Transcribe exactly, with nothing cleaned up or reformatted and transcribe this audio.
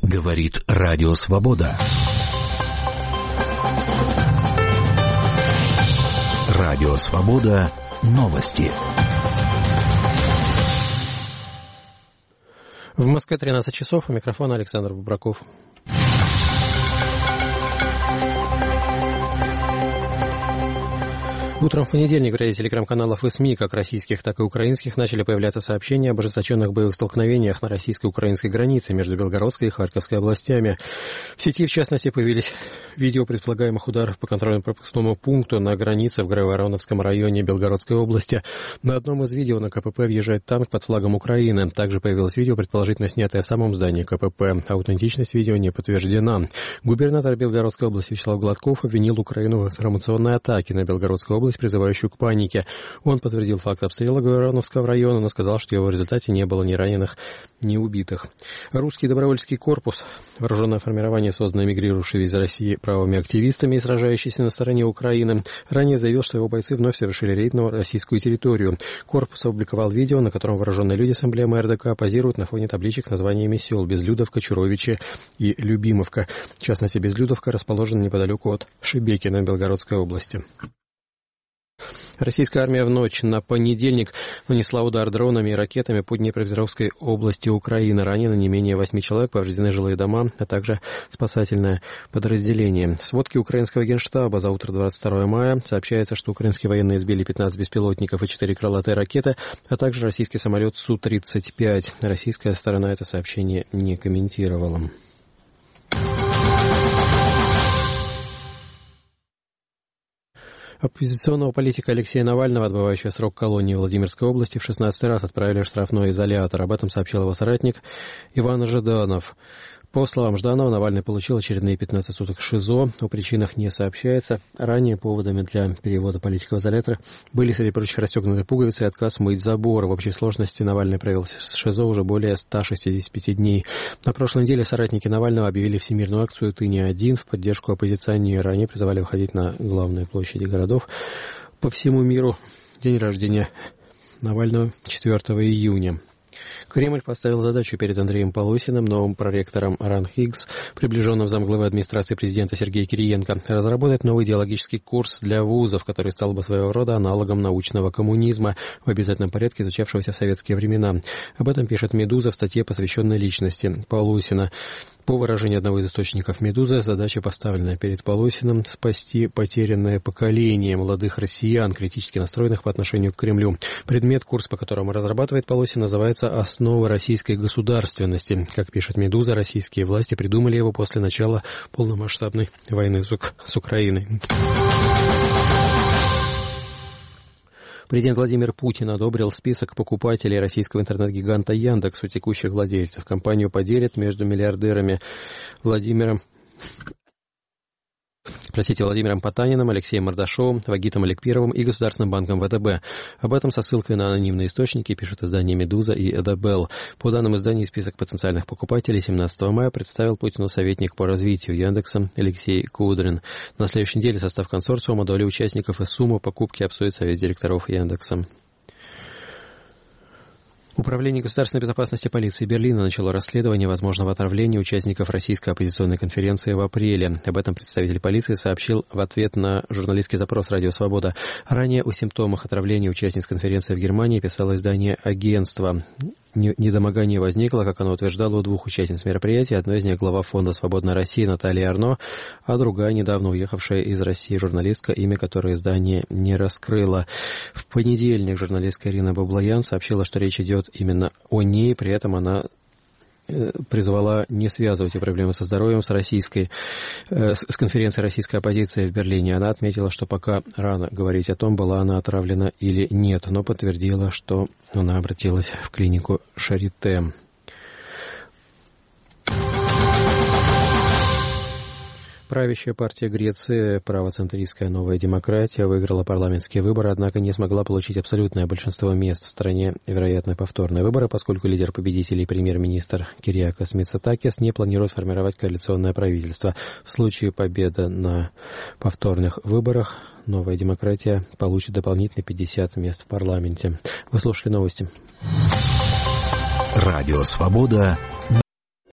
Говорит Радио Свобода. Радио Свобода. Новости. В Москве тринадцать часов. У микрофона Александр Бубраков. Утром в понедельник в ряде телеграм-каналов и СМИ, как российских, так и украинских, начали появляться сообщения об ожесточенных боевых столкновениях на российско-украинской границе между Белгородской и Харьковской областями. В сети, в частности, появились видео предполагаемых ударов по контрольно-пропускному пункту на границе в Грайвороновском районе Белгородской области. На одном из видео на КПП въезжает танк под флагом Украины. Также появилось видео, предположительно снятое в самом здании КПП. Аутентичность видео не подтверждена. Губернатор Белгородской области Вячеслав Гладков обвинил Украину в информационной атаке на Белгородскую область, призывающую к панике. Он подтвердил факт обстрела Грайвороновского района, но сказал, что его в результате не было ни раненых, ни убитых. Русский добровольческий корпус, вооруженное формирование, созданное мигрирующими из России правыми активистами и сражающийся на стороне Украины, ранее заявил, что его бойцы вновь совершили рейд на российскую территорию. Корпус опубликовал видео, на котором вооруженные люди с эмблемой РДК позируют на фоне табличек с названиями сел Безлюдовка, Чуровичи и Любимовка. В частности, Безлюдовка расположена неподалеку от Шебекина Белгородской области. Российская армия в ночь на понедельник нанесла удар дронами и ракетами по Днепропетровской области Украины. Ранено не менее восьми человек, повреждены жилые дома, а также спасательное подразделение. В сводке украинского генштаба за утро двадцать второго мая сообщается, что украинские военные сбили пятнадцать беспилотников и четыре крылатые ракеты, а также российский самолет Су тридцать пять. Российская сторона это сообщение не комментировала. Оппозиционного политика Алексея Навального, отбывающего срок колонии в Владимирской области, в шестнадцатый раз отправили в штрафной изолятор. Об этом сообщил его соратник Иван Жданов. По словам Жданова, Навальный получил очередные пятнадцать суток ШИЗО. О причинах не сообщается. Ранее поводами для перевода политика в изолятор были, среди прочих, расстегнутые пуговицы и отказ мыть забор. В общей сложности Навальный провел в ШИЗО уже более ста шестидесяти пяти дней. На прошлой неделе соратники Навального объявили всемирную акцию «Ты не один» в поддержку оппозиционера. Они призывали выходить на главные площади городов по всему миру. День рождения Навального четвёртого июня. Кремль поставил задачу перед Андреем Полосиным, новым проректором РАН Хиггс, приближенным замглавы администрации президента Сергея Кириенко, разработать новый идеологический курс для вузов, который стал бы своего рода аналогом научного коммунизма, в обязательном порядке изучавшегося в советские времена. Об этом пишет «Медуза» в статье, посвященной личности Полосина. По выражению одного из источников «Медузы», задача, поставленная перед Полосиным, спасти потерянное поколение молодых россиян, критически настроенных по отношению к Кремлю. Предмет, курс, по которому разрабатывает Полосин, называется «Основы российской государственности». Как пишет «Медуза», российские власти придумали его после начала полномасштабной войны с Украиной. Президент Владимир Путин одобрил список покупателей российского интернет-гиганта Яндекс у текущих владельцев. Компанию поделят между миллиардерами Владимиром... Простите, Владимиром Потаниным, Алексеем Мордашовым, Вагитом Аликперовым и Государственным банком ВТБ. Об этом со ссылкой на анонимные источники пишут издания «Медуза» и «Эдабелл». По данным изданий, список потенциальных покупателей семнадцатого мая представил Путину советник по развитию Яндекса Алексей Кудрин. На следующей неделе состав консорциума, доли участников и сумму покупки обсудит Совет директоров Яндекса. Управление государственной безопасности полиции Берлина начало расследование возможного отравления участников российской оппозиционной конференции в апреле. Об этом представитель полиции сообщил в ответ на журналистский запрос «Радио Свобода». Ранее о симптомах отравления участниц конференции в Германии писало издание «Агентство». Недомогание возникло, как оно утверждало, у двух участниц мероприятия. Одной из них глава фонда «Свободная Россия» Наталья Арно, а другая недавно уехавшая из России журналистка, имя которой издание не раскрыло. В понедельник журналистка Ирина Баблоян сообщила, что речь идет именно о ней, при этом она призвала не связывать эти проблемы со здоровьем с российской, с конференцией российской оппозиции в Берлине. Она отметила, что пока рано говорить о том, была она отравлена или нет, но подтвердила, что она обратилась в клинику Шарите. Правящая партия Греции, правоцентристская «Новая демократия», выиграла парламентские выборы, однако не смогла получить абсолютное большинство мест в стране, вероятно, повторные выборы, поскольку лидер победителей, премьер-министр Кириакос Мицотакис, не планирует формировать коалиционное правительство. В случае победы на повторных выборах «Новая демократия» получит дополнительные пятьдесят мест в парламенте. Вы слушали новости. Радио «Свобода».